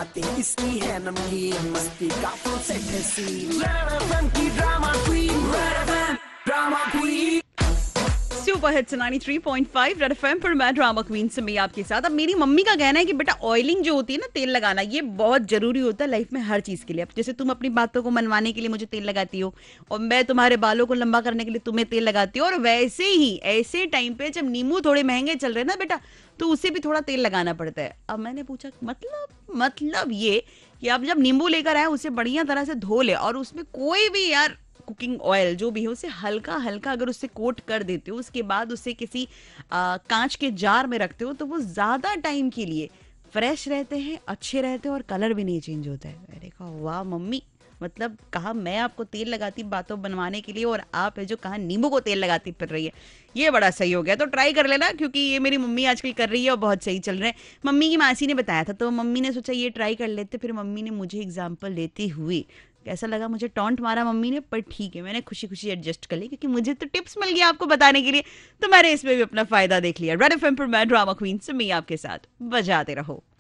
बातें इसकी है नमकीन, मस्ती का फुल सेट है सीन। रेड एफएम की drama queen, red FM drama queen. Super hits 93.5 red FM पर मैं ड्रामा क्वीन सिमी आपके साथ। अब मेरी मम्मी का कहना है कि बेटा ऑयलिंग जो होती है ना, तेल लगाना, ये बहुत जरूरी होता है लाइफ में हर चीज के लिए। अब जैसे तुम अपनी बातों को मनवाने के लिए मुझे तेल लगाती हो, और मैं तुम्हारे बालों को लंबा करने के लिए तुम्हें तेल लगाती हूँ, और वैसे ही ऐसे टाइम पे जब नींबू थोड़े महंगे चल रहे हैं ना बेटा, तो उसे भी थोड़ा तेल लगाना पड़ता है। अब मैंने पूछा मतलब ये कि अब जब नींबू लेकर आए उसे बढ़िया तरह से धो ले, और उसमें कोई भी यार कुकिंग ऑयल जो भी है उसे हल्का हल्का अगर उससे कोट कर देते हो, उसके बाद उसे किसी कांच के जार में रखते हो, तो वो ज्यादा टाइम के लिए फ्रेश रहते हैं, अच्छे रहते हैं, और कलर भी नहीं चेंज होता है। मैंने कहा वाह मम्मी, मतलब कहा मैं आपको तेल लगाती बातों बनवाने के लिए, और आप है जो कहा नींबू को तेल लगाती फिर रही है। ये बड़ा सही हो गया। तो ट्राई कर लेना, क्योंकि ये मेरी मम्मी आजकल कर रही है और बहुत सही चल रहे हैं। मम्मी की मासी ने बताया था, तो मम्मी ने सोचा ये ट्राई कर लेते। फिर मम्मी ने मुझे एग्जाम्पल देते हुए, कैसा लगा, मुझे टॉन्ट मारा मम्मी ने, पर ठीक है, मैंने खुशी खुशी एडजस्ट कर ली, क्योंकि मुझे तो टिप्स मिल गया आपको बताने के लिए, तो मैंने इसमें भी अपना फायदा देख लिया। रेड एफएम पर मैं ड्रामा क्वीन सिमी आपके साथ, बजाते रहो।